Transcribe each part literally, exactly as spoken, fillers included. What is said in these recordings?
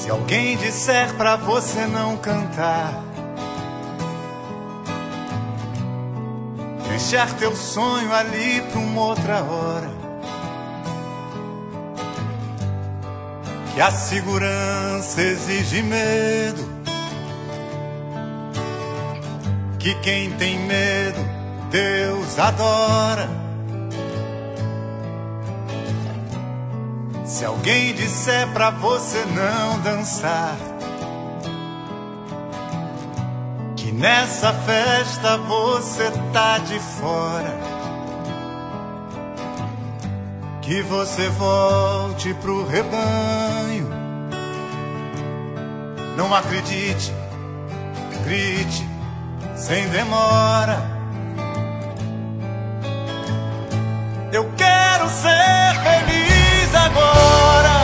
Se alguém disser pra você não cantar, deixar teu sonho ali pra uma outra hora, que a segurança exige medo, que quem tem medo Deus adora. Se alguém disser pra você não dançar, que nessa festa você tá de fora, que você volte pro rebanho, não acredite, grite sem demora. Eu quero ser feliz agora.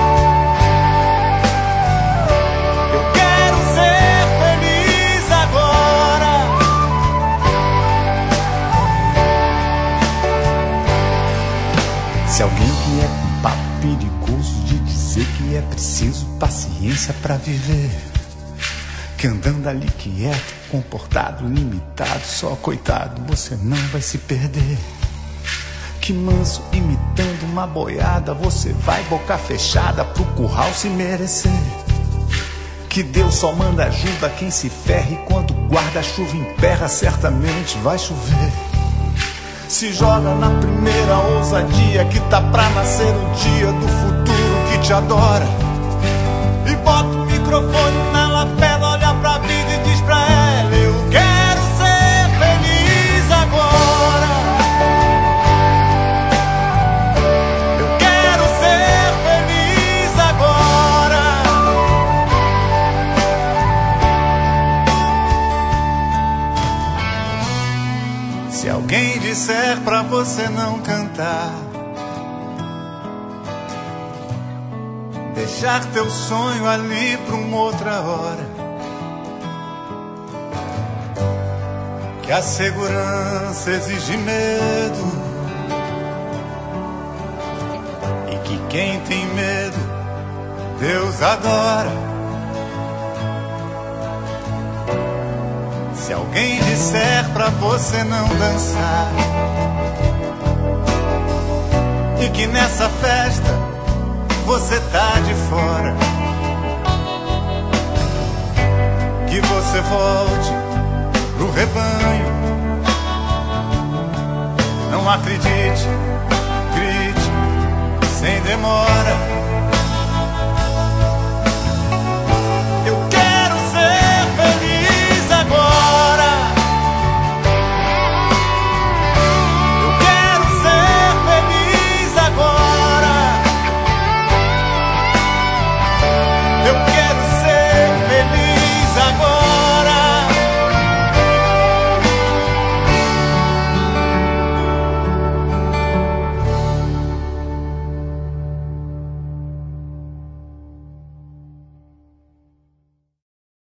Eu quero ser feliz agora. Se alguém vier com papo perigoso de dizer que é preciso paciência pra viver, que andando ali quieto, comportado, limitado, só coitado, você não vai se perder. Que manso imitando uma boiada, você vai boca fechada pro curral se merecer. Que Deus só manda ajuda quem se ferra, e quando guarda-chuva emperra, certamente vai chover. Se joga na primeira ousadia, que tá pra nascer o dia do futuro que te adora. E bota o microfone na lapela, olha pra vida e diz pra ela: eu quero ser feliz agora. Eu quero ser feliz agora. Se alguém disser pra você não cantar, deixar teu sonho ali pra uma outra hora, que a segurança exige medo, e que quem tem medo Deus adora. Se alguém disser pra você não dançar, e que nessa festa você tá de fora, que você volte pro rebanho, não acredite, grite sem demora.